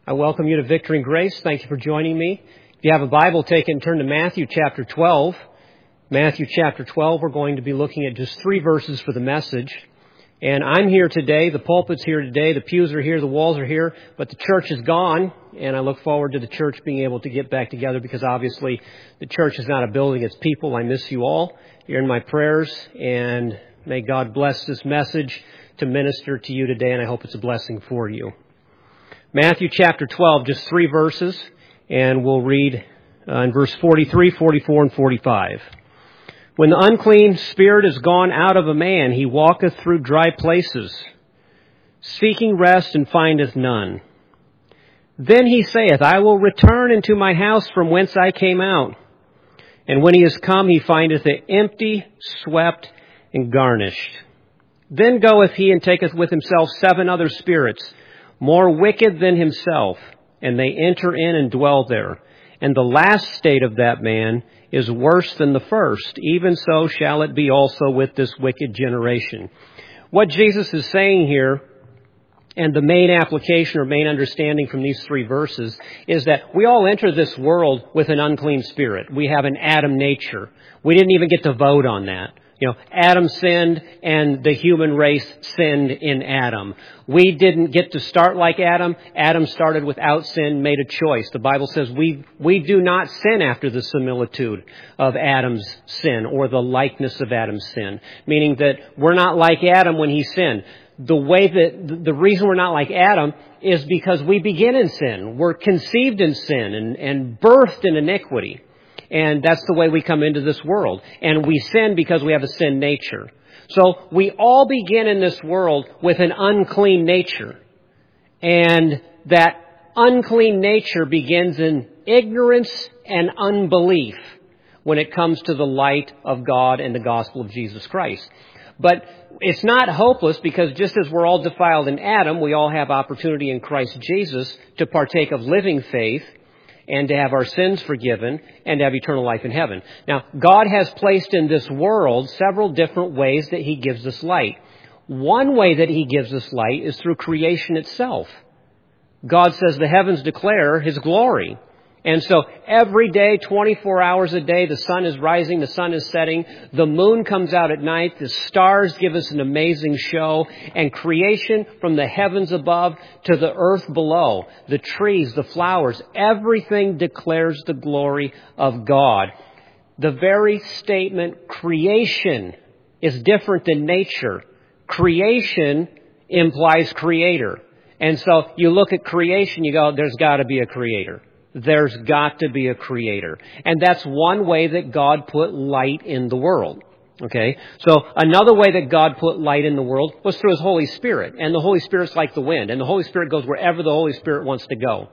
I welcome you to Victory and Grace. Thank you for joining me. If you have a Bible, take it and turn to Matthew chapter 12. Matthew chapter 12, we're going to be looking at just 3 verses for the message. And I'm here today, the pulpit's here today, the pews are here, the walls are here, but the church is gone. And I look forward to the church being able to get back together because obviously the church is not a building, it's people. I miss you all. You're in my prayers, and may God bless this message to minister to you today, and I hope it's a blessing for you. Matthew chapter 12, just 3 verses, and we'll read in verse 43, 44, and 45. When the unclean spirit is gone out of a man, he walketh through dry places, seeking rest, and findeth none. Then he saith, I will return into my house from whence I came out. And when he is come, he findeth it empty, swept, and garnished. Then goeth he and taketh with himself 7 other spirits, more wicked than himself, and they enter in and dwell there. And the last state of that man is worse than the first. Even so shall it be also with this wicked generation. What Jesus is saying here, and the main application or main understanding from these 3 verses, is that we all enter this world with an unclean spirit. We have an Adam nature. We didn't even get to vote on that. Adam sinned and the human race sinned in Adam. We didn't get to start like Adam. Adam started without sin, made a choice. The Bible says we do not sin after the similitude of Adam's sin or the likeness of Adam's sin. Meaning that we're not like Adam when he sinned. The reason we're not like Adam is because we begin in sin. We're conceived in sin and birthed in iniquity. And that's the way we come into this world. And we sin because we have a sin nature. So we all begin in this world with an unclean nature. And that unclean nature begins in ignorance and unbelief when it comes to the light of God and the gospel of Jesus Christ. But it's not hopeless because just as we're all defiled in Adam, we all have opportunity in Christ Jesus to partake of living faith and to have our sins forgiven, and to have eternal life in heaven. Now, God has placed in this world several different ways that He gives us light. One way that He gives us light is through creation itself. God says the heavens declare His glory. And so every day, 24 hours a day, the sun is rising, the sun is setting, the moon comes out at night, the stars give us an amazing show, and creation from the heavens above to the earth below, the trees, the flowers, everything declares the glory of God. The very statement, creation, is different than nature. Creation implies creator. And so you look at creation, you go, there's got to be a creator. There's got to be a creator. And that's one way that God put light in the world. Okay? So another way that God put light in the world was through His Holy Spirit. And the Holy Spirit's like the wind. And the Holy Spirit goes wherever the Holy Spirit wants to go.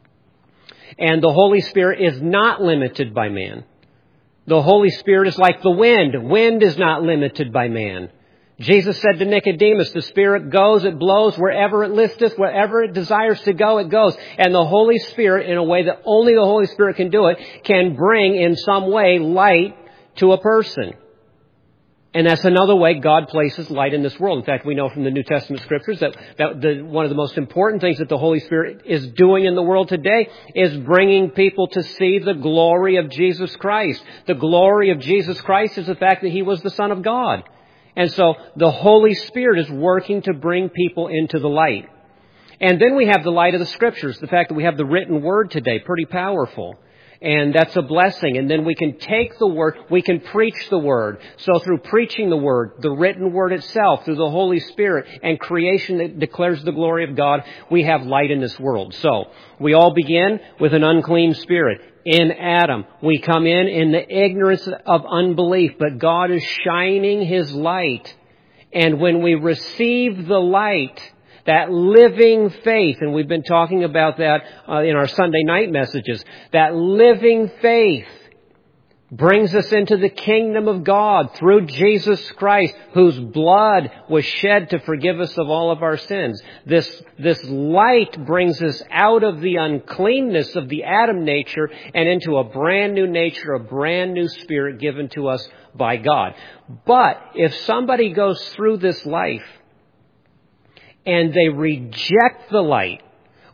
And the Holy Spirit is not limited by man. The Holy Spirit is like the wind. Wind is not limited by man. Jesus said to Nicodemus, the Spirit goes, it blows, wherever it listeth, wherever it desires to go, it goes. And the Holy Spirit, in a way that only the Holy Spirit can do it, can bring in some way light to a person. And that's another way God places light in this world. In fact, we know from the New Testament scriptures that one of the most important things that the Holy Spirit is doing in the world today is bringing people to see the glory of Jesus Christ. The glory of Jesus Christ is the fact that He was the Son of God. And so the Holy Spirit is working to bring people into the light. And then we have the light of the Scriptures, the fact that we have the written Word today, pretty powerful. And that's a blessing. And then we can take the Word, we can preach the Word. So through preaching the Word, the written Word itself, through the Holy Spirit, and creation that declares the glory of God, we have light in this world. So we all begin with an unclean spirit. In Adam, we come in the ignorance of unbelief, but God is shining His light. And when we receive the light, that living faith, and we've been talking about that in our Sunday night messages, that living faith brings us into the kingdom of God through Jesus Christ, whose blood was shed to forgive us of all of our sins. This light brings us out of the uncleanness of the Adam nature and into a brand new nature, a brand new spirit given to us by God. But if somebody goes through this life and they reject the light,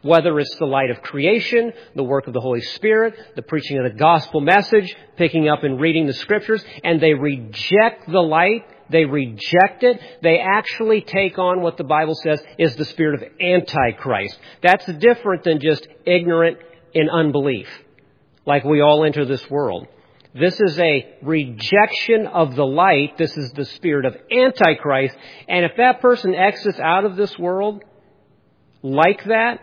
Whether it's the light of creation, the work of the Holy Spirit, the preaching of the gospel message, picking up and reading the scriptures, and they reject the light, they reject it, they actually take on what the Bible says is the spirit of Antichrist. That's different than just ignorant in unbelief, like we all enter this world. This is a rejection of the light. This is the spirit of Antichrist. And if that person exits out of this world like that,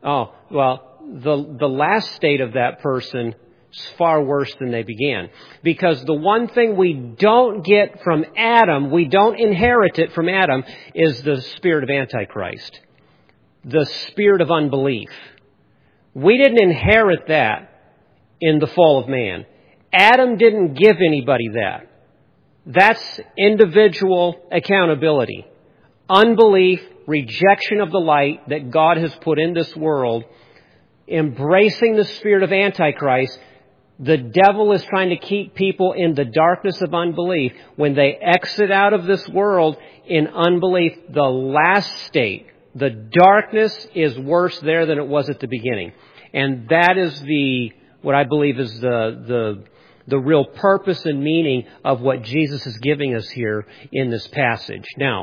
the last state of that person is far worse than they began. Because the one thing we don't get from Adam, we don't inherit it from Adam, is the spirit of Antichrist. The spirit of unbelief. We didn't inherit that in the fall of man. Adam didn't give anybody that. That's individual accountability. Unbelief, rejection of the light that God has put in this world, embracing the spirit of Antichrist. The devil is trying to keep people in the darkness of unbelief. When they exit out of this world in unbelief, the last state, the darkness is worse there than it was at the beginning. And that is what I believe is the real purpose and meaning of what Jesus is giving us here in this passage. Now,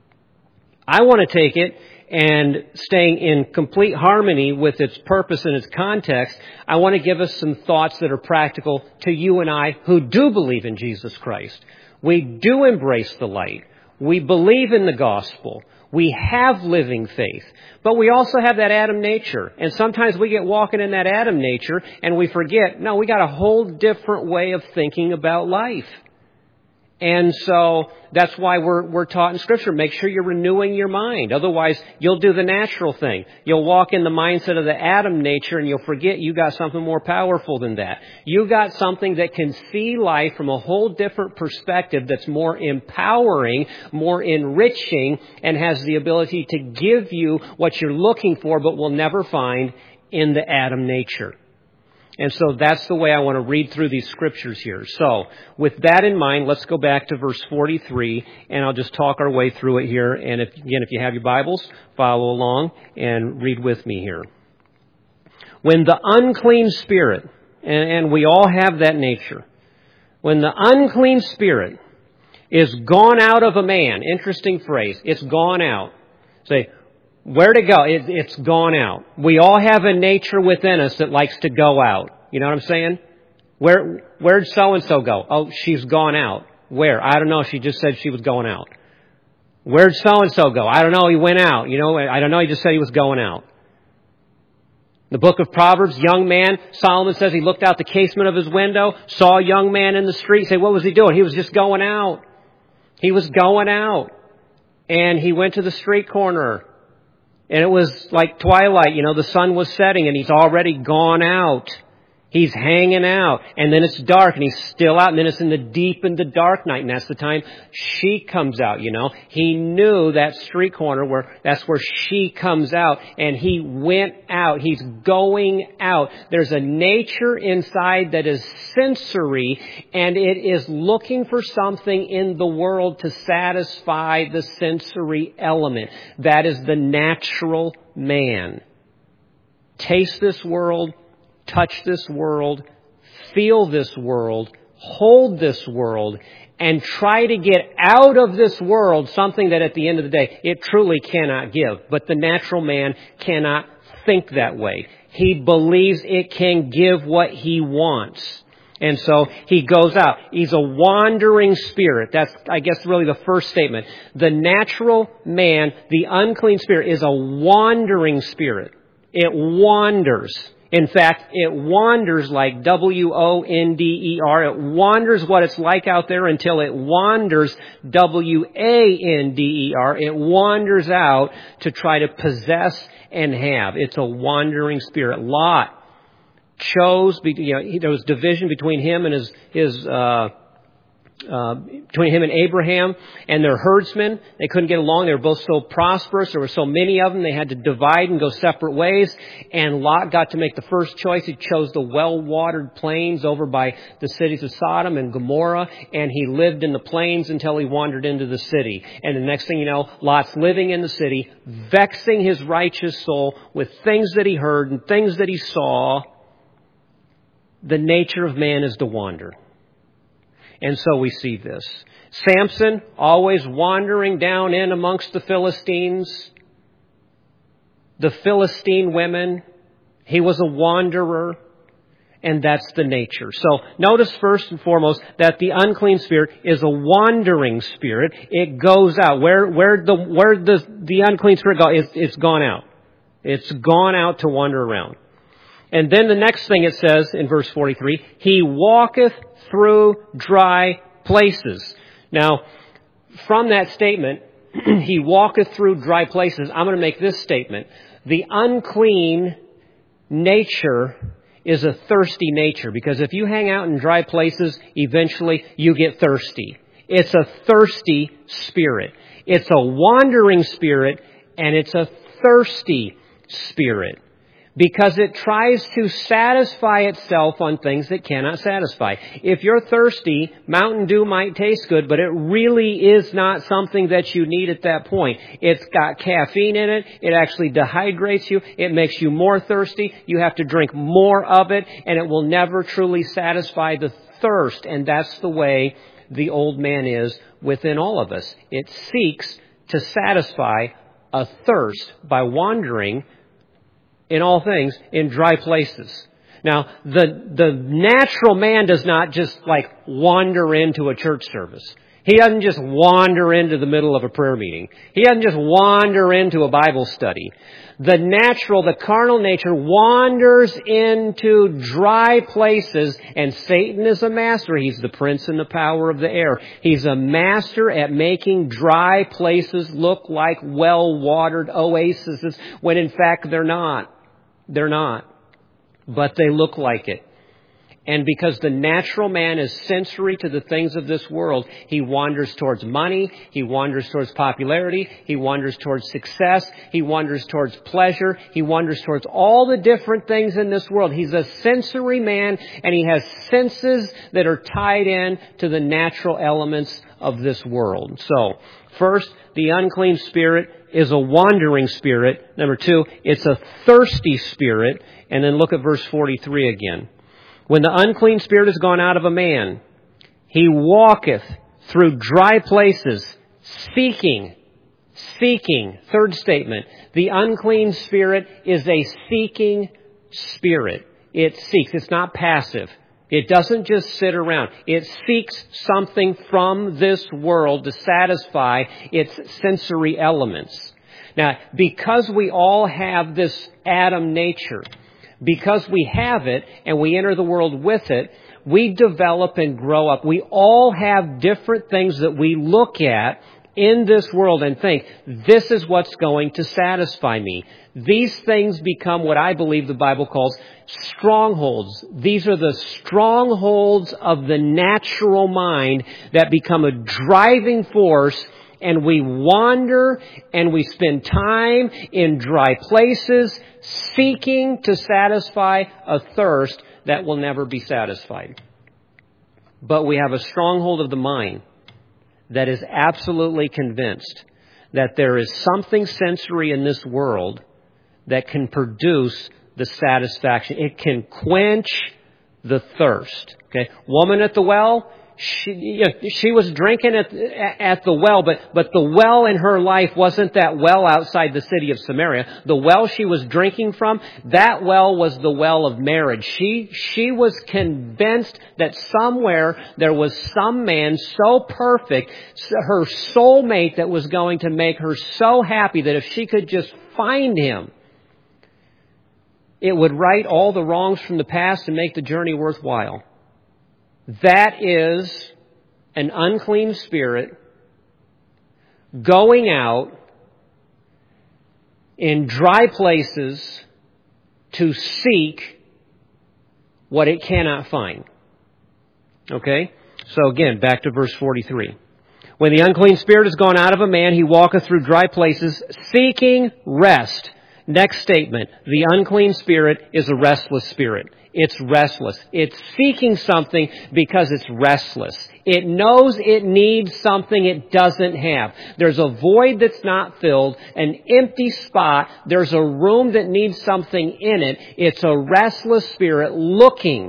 I want to take it and staying in complete harmony with its purpose and its context, I want to give us some thoughts that are practical to you and I who do believe in Jesus Christ. We do embrace the light. We believe in the gospel. We have living faith. But we also have that Adam nature. And sometimes we get walking in that Adam nature and we forget, no, we got a whole different way of thinking about life. And so that's why we're taught in Scripture, make sure you're renewing your mind. Otherwise, you'll do the natural thing. You'll walk in the mindset of the Adam nature and you'll forget you got something more powerful than that. You got something that can see life from a whole different perspective that's more empowering, more enriching, and has the ability to give you what you're looking for but will never find in the Adam nature. And so that's the way I want to read through these scriptures here. So with that in mind, let's go back to verse 43, and I'll just talk our way through it here. And if you have your Bibles, follow along and read with me here. When the unclean spirit, and we all have that nature, when the unclean spirit is gone out of a man, interesting phrase, it's gone out. Say, where to go? It's gone out. We all have a nature within us that likes to go out. You know what I'm saying? Where'd so-and-so go? Oh, she's gone out. Where? I don't know. She just said she was going out. Where'd so-and-so go? I don't know. He went out. I don't know. He just said he was going out. The book of Proverbs, young man, Solomon says he looked out the casement of his window, saw a young man in the street. Say, what was he doing? He was just going out. He was going out. And he went to the street corner. And it was like twilight, the sun was setting and he's already gone out. He's hanging out. And then it's dark and he's still out. And then it's in the deep and the dark night. And that's the time she comes out, He knew that street corner that's where she comes out. And he went out. He's going out. There's a nature inside that is sensory. And it is looking for something in the world to satisfy the sensory element. That is the natural man. Taste this world. Touch this world, feel this world, hold this world, and try to get out of this world something that at the end of the day it truly cannot give. But the natural man cannot think that way. He believes it can give what he wants. And so he goes out. He's a wandering spirit. That's, I guess, really the first statement. The natural man, the unclean spirit, is a wandering spirit. It wanders. In fact, it wanders like W-O-N-D-E-R. It wanders what it's like out there until it wanders W-A-N-D-E-R. It wanders out to try to possess and have. It's a wandering spirit. Lot chose, there was division between him and his between him and Abraham and their herdsmen. They couldn't get along. They were both so prosperous. There were so many of them. They had to divide and go separate ways. And Lot got to make the first choice. He chose the well-watered plains over by the cities of Sodom and Gomorrah. And he lived in the plains until he wandered into the city. And the next thing you know, Lot's living in the city, vexing his righteous soul with things that he heard and things that he saw. The nature of man is to wander. And so we see this. Samson, always wandering down in amongst the Philistines. The Philistine women. He was a wanderer. And that's the nature. So notice first and foremost that the unclean spirit is a wandering spirit. It goes out. Where the unclean spirit goes, it's gone out. It's gone out to wander around. And then the next thing it says in verse 43, he walketh through dry places. Now, from that statement, he walketh through dry places, I'm going to make this statement. The unclean nature is a thirsty nature, because if you hang out in dry places, eventually you get thirsty. It's a thirsty spirit. It's a wandering spirit, and it's a thirsty spirit. Because it tries to satisfy itself on things that cannot satisfy. If you're thirsty, Mountain Dew might taste good, but it really is not something that you need at that point. It's got caffeine in it. It actually dehydrates you. It makes you more thirsty. You have to drink more of it, and it will never truly satisfy the thirst. And that's the way the old man is within all of us. It seeks to satisfy a thirst by wandering in all things, in dry places. Now, the natural man does not just like wander into a church service. He doesn't just wander into the middle of a prayer meeting. He doesn't just wander into a Bible study. The carnal nature wanders into dry places, and Satan is a master. He's the prince and the power of the air. He's a master at making dry places look like well-watered oases, when in fact they're not. They're not. But they look like it. And because the natural man is sensory to the things of this world, he wanders towards money, he wanders towards popularity, he wanders towards success, he wanders towards pleasure, he wanders towards all the different things in this world. He's a sensory man, and he has senses that are tied in to the natural elements of this world. So, first, the unclean spirit is a wandering spirit. Number two, it's a thirsty spirit. And then look at verse 43 again. When the unclean spirit is gone out of a man, he walketh through dry places, seeking. Third statement, the unclean spirit is a seeking spirit. It seeks. It's not passive. It doesn't just sit around. It seeks something from this world to satisfy its sensory elements. Now, because we all have this Adam nature, because we have it and we enter the world with it, we develop and grow up. We all have different things that we look at in this world and think, this is what's going to satisfy me. These things become what I believe the Bible calls strongholds. These are the strongholds of the natural mind that become a driving force, and we wander and we spend time in dry places seeking to satisfy a thirst that will never be satisfied. But we have a stronghold of the mind that is absolutely convinced that there is something sensory in this world that can produce the satisfaction. It can quench the thirst. Okay, woman at the well, she was drinking at the well, but the well in her life wasn't that well outside the city of Samaria. The well she was drinking from, that well was the well of marriage. She was convinced that somewhere there was some man so perfect, her soulmate, that was going to make her so happy that if she could just find him, it would right all the wrongs from the past and make the journey worthwhile. That is an unclean spirit going out in dry places to seek what it cannot find. Okay? So again, back to verse 43. When the unclean spirit is gone out of a man, he walketh through dry places, seeking rest. Next statement. The unclean spirit is a restless spirit. It's restless. It's seeking something because it's restless. It knows it needs something it doesn't have. There's a void that's not filled, an empty spot. There's a room that needs something in it. It's a restless spirit looking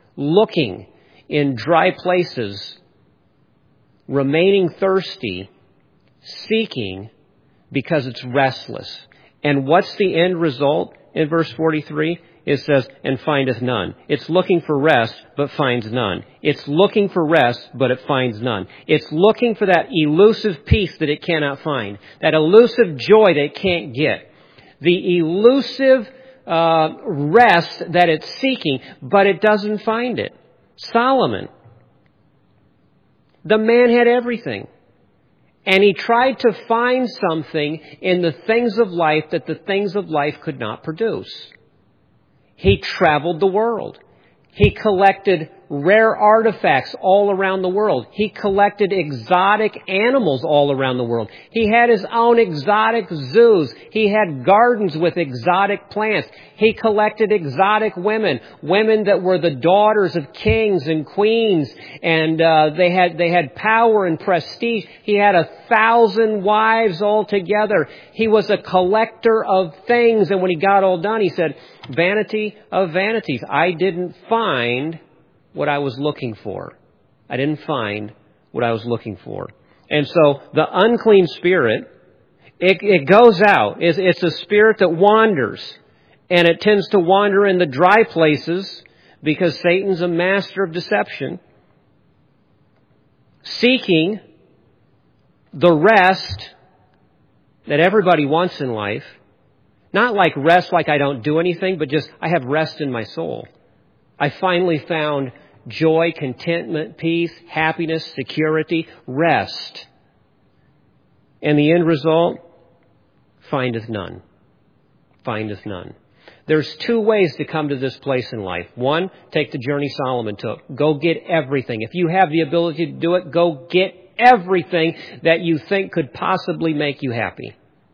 in dry places, remaining thirsty, seeking because it's restless. And what's the end result in verse 43? It says, and findeth none. It's looking for rest, but finds none. It's looking for rest, but it finds none. It's looking for that elusive peace that it cannot find. That elusive joy that it can't get. The elusive rest that it's seeking, but it doesn't find it. Solomon, the man had everything. And he tried to find something in the things of life that the things of life could not produce. He traveled the world. He collected rare artifacts all around the world. He collected exotic animals all around the world. He had his own exotic zoos. He had gardens with exotic plants. He collected exotic women that were the daughters of kings and queens, and they had power and prestige. He had 1,000 wives altogether. He was a collector of things, and when he got all done, he said, "Vanity of vanities. I didn't find what I was looking for. I didn't find what I was looking for." And so the unclean spirit, it goes out. It's a spirit that wanders. And it tends to wander in the dry places because Satan's a master of deception, seeking the rest that everybody wants in life. Not like rest like I don't do anything, but just I have rest in my soul. I finally found joy, contentment, peace, happiness, security, rest. And the end result, findeth none. Findeth none. There's two ways to come to this place in life. One, take the journey Solomon took. Go get everything. If you have the ability to do it, go get everything that you think could possibly make you happy.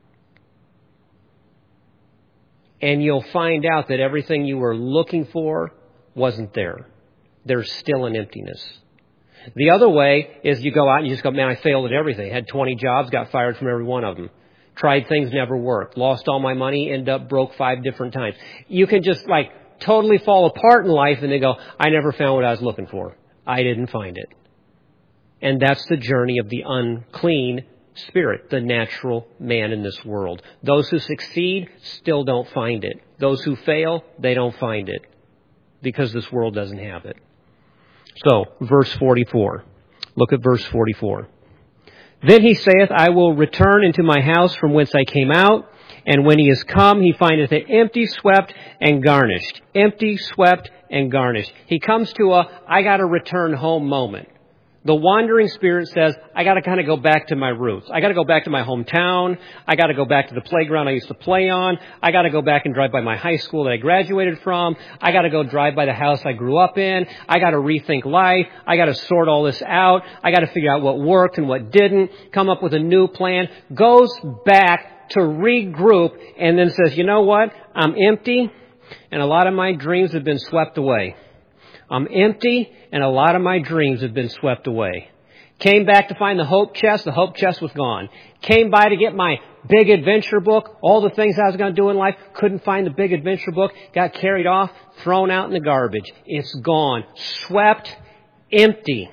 And you'll find out that everything you were looking for wasn't there. There's still an emptiness. The other way is you go out and you just go, man, I failed at everything. Had 20 jobs, got fired from every one of them. Tried things, never worked. Lost all my money, ended up broke 5 different times. You can just totally fall apart in life and then go, I never found what I was looking for. I didn't find it. And that's the journey of the unclean spirit, the natural man in this world. Those who succeed still don't find it. Those who fail, they don't find it because this world doesn't have it. So, verse 44. Look at verse 44. Then he saith, I will return into my house from whence I came out. And when he is come, he findeth it empty, swept, and garnished. Empty, swept, and garnished. He comes to I got to return home moment. The wandering spirit says, I got to kind of go back to my roots. I got to go back to my hometown. I got to go back to the playground I used to play on. I got to go back and drive by my high school that I graduated from. I got to go drive by the house I grew up in. I got to rethink life. I got to sort all this out. I got to figure out what worked and what didn't. Come up with a new plan. Goes back to regroup and then says, you know what? I'm empty and a lot of my dreams have been swept away. I'm empty, and a lot of my dreams have been swept away. Came back to find the hope chest. The hope chest was gone. Came by to get my big adventure book. All the things I was going to do in life. Couldn't find the big adventure book. Got carried off, thrown out in the garbage. It's gone. Swept, empty.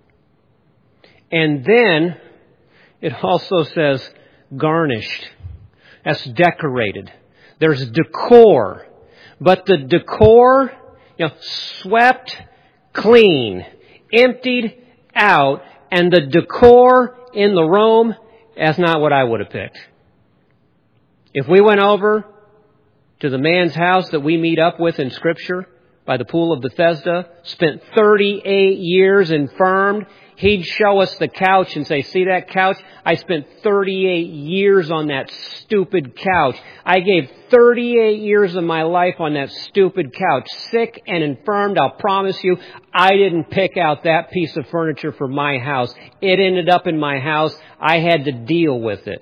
And then it also says garnished. That's decorated. There's decor. But the decor, swept clean, emptied out, and the decor in the room, that's not what I would have picked. If we went over to the man's house that we meet up with in Scripture by the pool of Bethesda, spent 38 years infirmed, He'd show us the couch and say, see that couch? I spent 38 years on that stupid couch. I gave 38 years of my life on that stupid couch. Sick and infirmed, I'll promise you, I didn't pick out that piece of furniture for my house. It ended up in my house. I had to deal with it.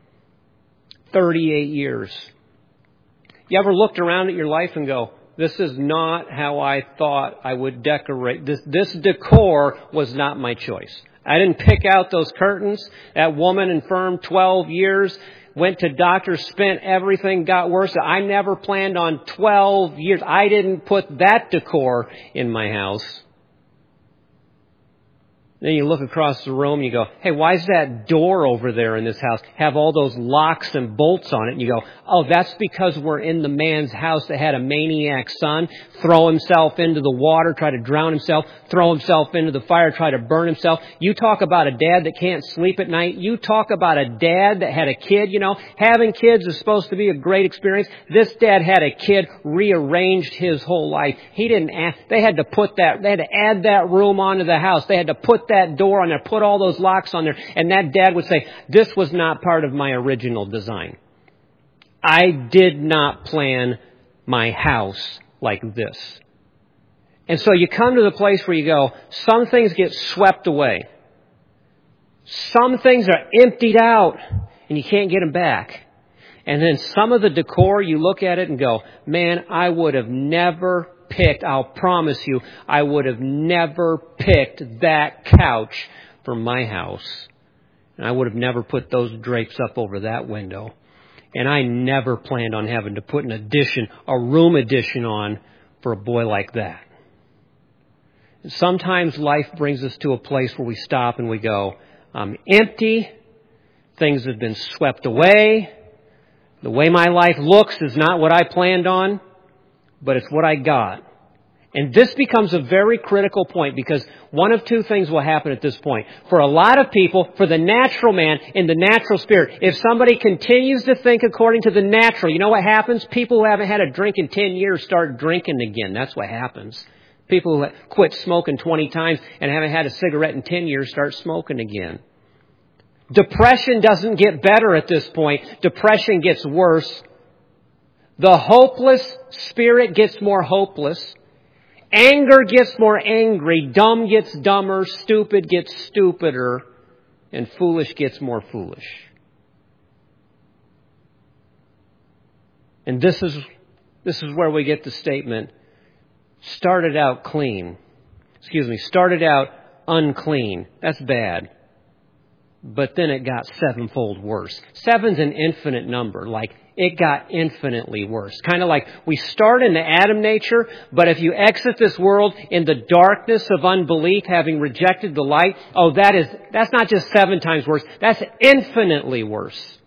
38 years. You ever looked around at your life and go, this is not how I thought I would decorate. This decor was not my choice. I didn't pick out those curtains. That woman infirm 12 years, went to doctors, spent everything, got worse. I never planned on 12 years. I didn't put that decor in my house. Then you look across the room and you go, hey, why is that door over there in this house have all those locks and bolts on it? And you go, oh, that's because we're in the man's house that had a maniac son, throw himself into the water, try to drown himself, throw himself into the fire, try to burn himself. You talk about a dad that can't sleep at night. You talk about a dad that had a kid. You know, having kids is supposed to be a great experience. This dad had a kid, rearranged his whole life. He didn't ask. They had to add that room onto the house. They had to put that door on there, put all those locks on there. And that dad would say, this was not part of my original design. I did not plan my house like this. And so you come to the place where you go, some things get swept away. Some things are emptied out and you can't get them back. And then some of the decor, you look at it and go, man, I would have never picked, I'll promise you, I would have never picked that couch for my house. And I would have never put those drapes up over that window. And I never planned on having to put a room addition on for a boy like that. And sometimes life brings us to a place where we stop and we go, I'm empty. Things have been swept away. The way my life looks is not what I planned on, but it's what I got. And this becomes a very critical point because one of two things will happen at this point. For a lot of people, for the natural man, in the natural spirit, if somebody continues to think according to the natural, you know what happens? People who haven't had a drink in 10 years start drinking again. That's what happens. People who quit smoking 20 times and haven't had a cigarette in 10 years start smoking again. Depression doesn't get better at this point. Depression gets worse. The hopeless spirit gets more hopeless. Anger gets more angry. Dumb gets dumber. Stupid gets stupider. And foolish gets more foolish. And this is where we get the statement, started out unclean. That's bad. But then it got sevenfold worse. 7's an infinite number. Like, it got infinitely worse. Kind of like we start in the Adam nature, but if you exit this world in the darkness of unbelief, having rejected the light, that's not just 7 times worse. That's infinitely worse.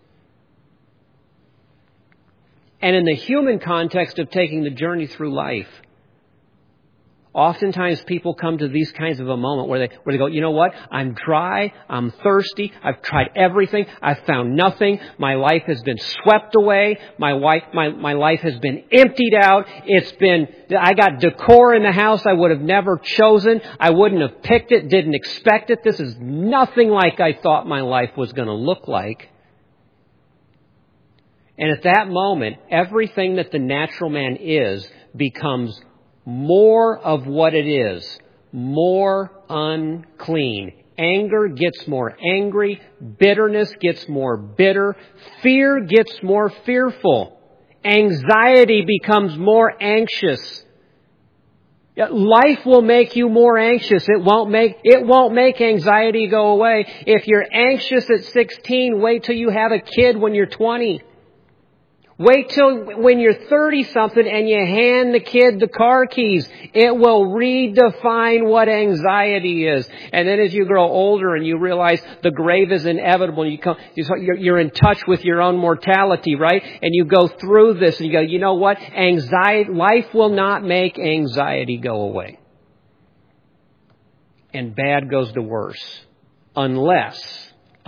And in the human context of taking the journey through life, oftentimes people come to these kinds of a moment where they go, you know what? I'm dry. I'm thirsty. I've tried everything. I've found nothing. My life has been swept away. My life has been emptied out. I got decor in the house I would have never chosen. I wouldn't have picked it. Didn't expect it. This is nothing like I thought my life was going to look like. And at that moment, everything that the natural man is becomes more of what it is, more unclean. Anger gets more angry. Bitterness gets more bitter. Fear gets more fearful. Anxiety becomes more anxious. Life will make you more anxious. It won't make anxiety go away. If you're anxious at 16, wait till you have a kid when you're 20. Wait till when you're 30-something and you hand the kid the car keys. It will redefine what anxiety is. And then as you grow older and you realize the grave is inevitable, you're in touch with your own mortality, right? And you go through this and you go, you know what? Life will not make anxiety go away. And bad goes to worse. Unless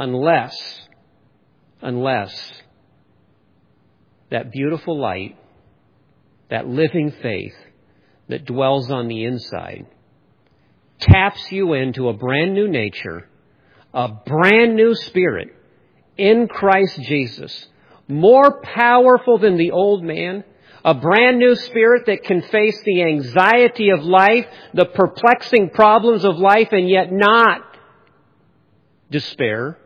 that beautiful light, that living faith that dwells on the inside, taps you into a brand new nature, a brand new spirit in Christ Jesus, more powerful than the old man, a brand new spirit that can face the anxiety of life, the perplexing problems of life, and yet not despair.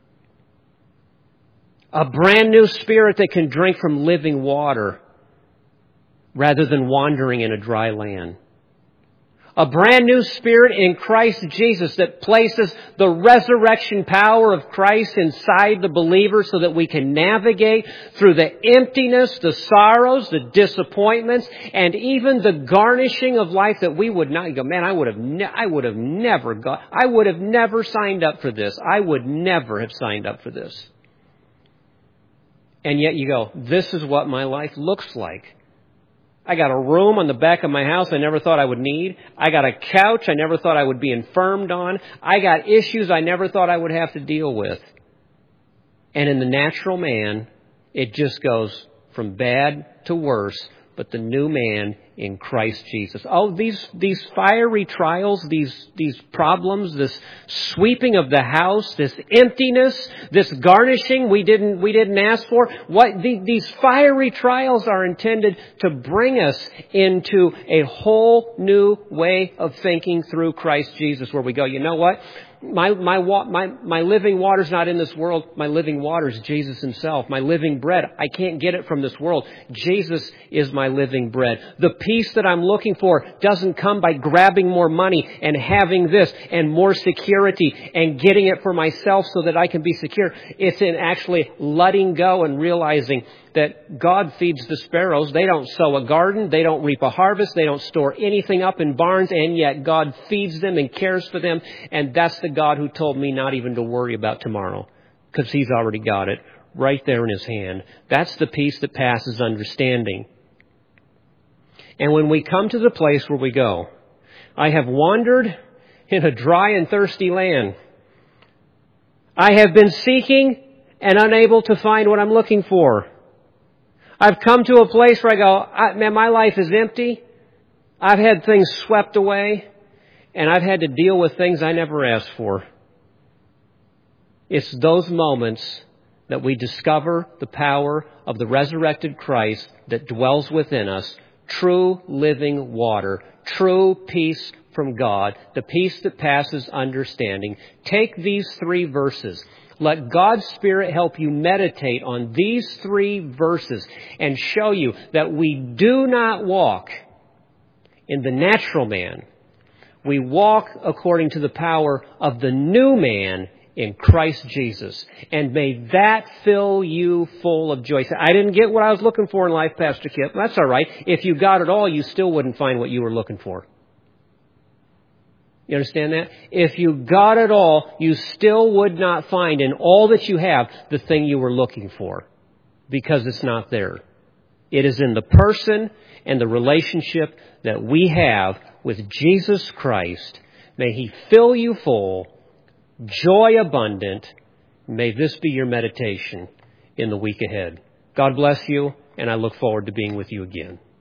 A brand new spirit that can drink from living water rather than wandering in a dry land. A brand new spirit in Christ Jesus that places the resurrection power of Christ inside the believer so that we can navigate through the emptiness, the sorrows, the disappointments, and even the garnishing of life that we would not go, man, I would have never signed up for this. I would never have signed up for this. And yet you go, this is what my life looks like. I got a room on the back of my house I never thought I would need. I got a couch I never thought I would be infirmed on. I got issues I never thought I would have to deal with. And in the natural man, it just goes from bad to worse, but the new man in Christ Jesus. Oh, these fiery trials, these problems, this sweeping of the house, this emptiness, this garnishing we didn't ask for. These fiery trials are intended to bring us into a whole new way of thinking through Christ Jesus, where we go, you know what? My living water's not in this world. My living water is Jesus Himself. My living bread, I can't get it from this world. Jesus is my living bread. The peace that I'm looking for doesn't come by grabbing more money and having this and more security and getting it for myself so that I can be secure. It's in actually letting go and realizing that God feeds the sparrows. They don't sow a garden. They don't reap a harvest. They don't store anything up in barns. And yet God feeds them and cares for them. And that's the God who told me not even to worry about tomorrow, because He's already got it right there in His hand. That's the peace that passes understanding. And when we come to the place where we go, I have wandered in a dry and thirsty land. I have been seeking and unable to find what I'm looking for. I've come to a place where I go, man, my life is empty. I've had things swept away, and I've had to deal with things I never asked for. It's those moments that we discover the power of the resurrected Christ that dwells within us, true living water, true peace from God, the peace that passes understanding. Take these 3 verses. Let God's Spirit help you meditate on these 3 verses and show you that we do not walk in the natural man. We walk according to the power of the new man in Christ Jesus. And may that fill you full of joy. I didn't get what I was looking for in life, Pastor Kip. That's all right. If you got it all, you still wouldn't find what you were looking for. You understand that? If you got it all, you still would not find in all that you have the thing you were looking for, because it's not there. It is in the person and the relationship that we have with Jesus Christ. May He fill you full, joy abundant. May this be your meditation in the week ahead. God bless you, and I look forward to being with you again.